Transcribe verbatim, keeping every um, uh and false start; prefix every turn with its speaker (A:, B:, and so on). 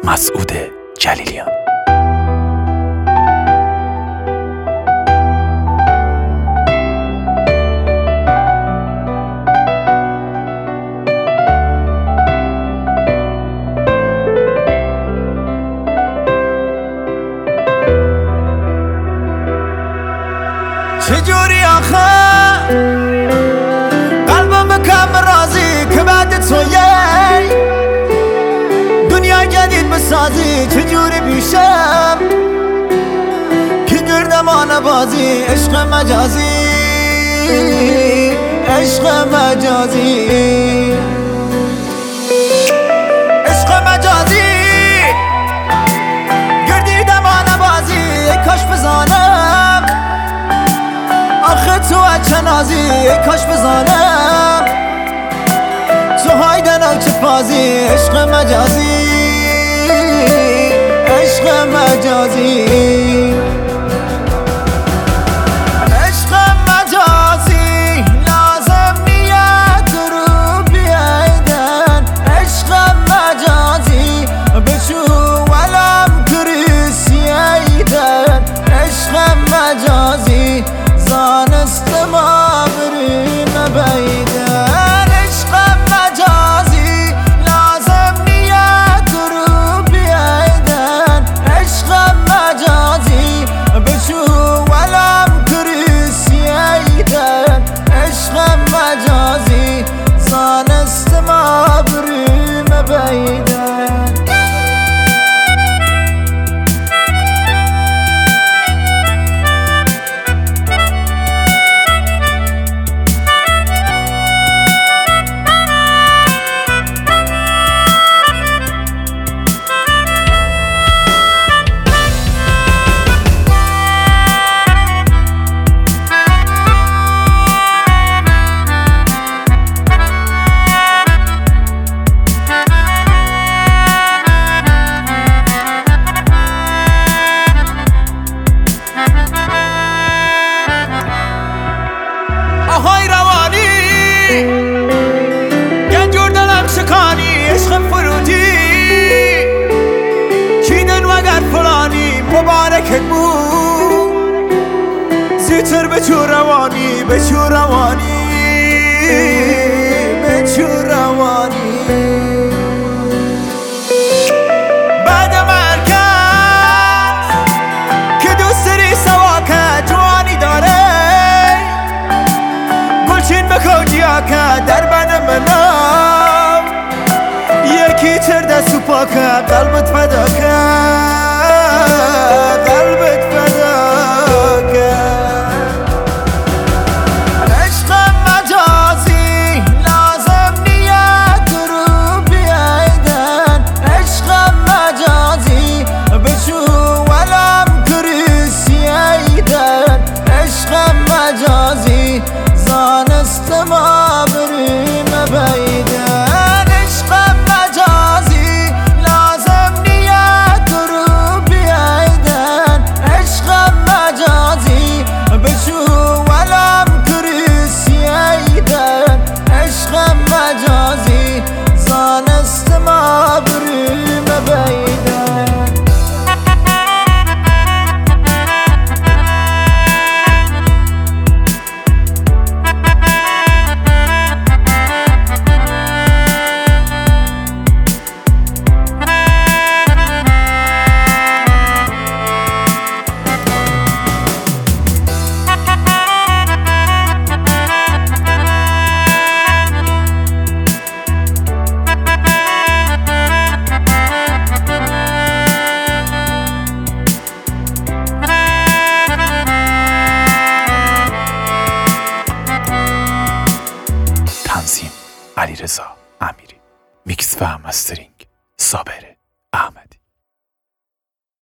A: مسعود جلیلیان.
B: چجوری آخه قلبم بکم رازی که بعد تویی دنیا جدید بسازی، چجوری بیشم که گردمان بازی، عشق مجازی عشق مجازی عشق مجازی گردیدمان بازی، ای کاش بزانم آخه تو اچه نازی، ای کاش بزانم تو هایدن او چه پازی، عشق مجازی عشق مجازی عشق مجازی لازم نیت رو بیایدن، عشق مجازی بچو ولم کریسیایدن، عشق مجازی زانست ما بریم بیدن، عشق مجازی لازم نیت رو بیایدن، عشق مجازی بچو ولم کریسیایدن، عشق مجازی زانست ما بریم بیدن. آهای روانی گنجور دلم شکانی، عشق فرودی چیدن وگر فلانی، مبارکت بود زیتر بچو روانی، بچو روانی بچو روانی بعد مرکز که دوست داری سواکه جوانی داره، گلچین بکوجیا که در بن منام یکی تر دستو پاکه، قلبت فدا که قلبت فدا که عشق مجازی لازم نیت رو بیایدن، عشق مجازی بچو ولم کریسیایدن، عشق مجازی زانست ما بریم بیدن، عشق مجازی لازم نیت رو بیایدن، عشق مجازی بچو ولم کریسیایدن، عشق مجازی زانست ما بریم بیدن.
A: تنظیم علیرضا امیری، میکس و مسترینگ صابر احمد.